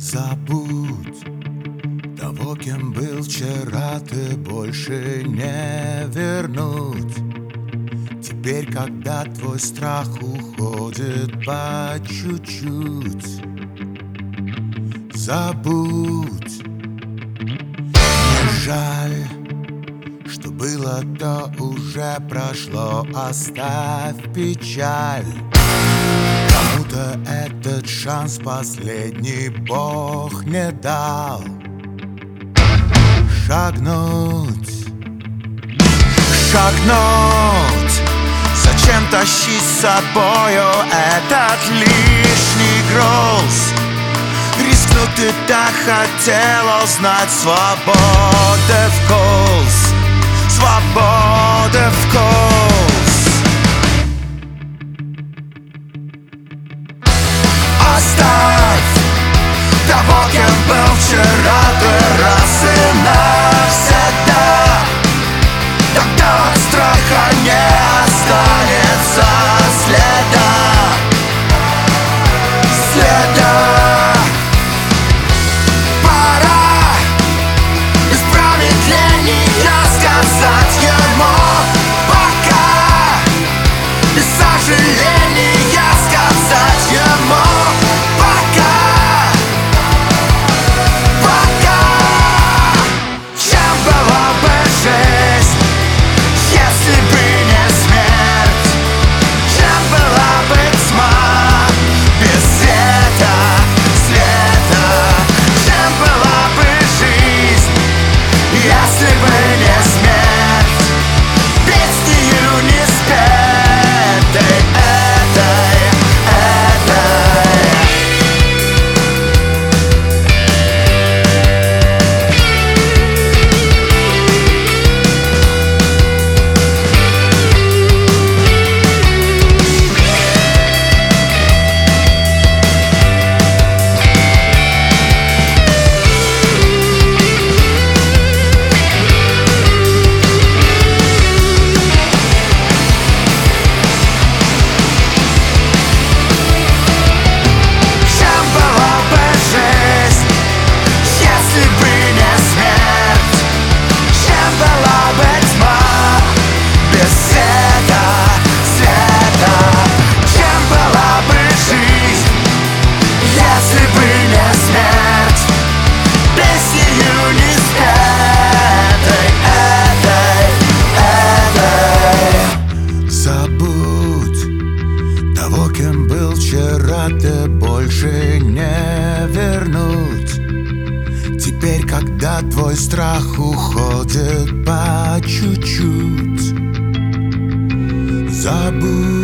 Забудь того, кем был вчера, ты больше не вернуть. Теперь, когда твой страх уходит по чуть-чуть, забудь. Не жаль, что было, то уже прошло, оставь печаль. Кому-то этот шанс последний Бог не дал. Шагнуть, шагнуть. Зачем тащить с собою этот лишний груз? Рискнуть ты так хотел узнать свободы вкус, свободы вкус. Оставь того, кем был вчера, ты раз и навсегда. Тогда от страха не останется следа, следа. Пора без промедления сказать ему пока, без сожаления сказать ему пока, пока. Чем была бы жизнь, если бы не смерть? Чем была бы тьма без света, света? Чем была бы жизнь, если бы не смерть? Песнею не спетой этой. Кем был вчера, ты больше не вернуть. Теперь, когда твой страх уходит по чуть-чуть, забудь.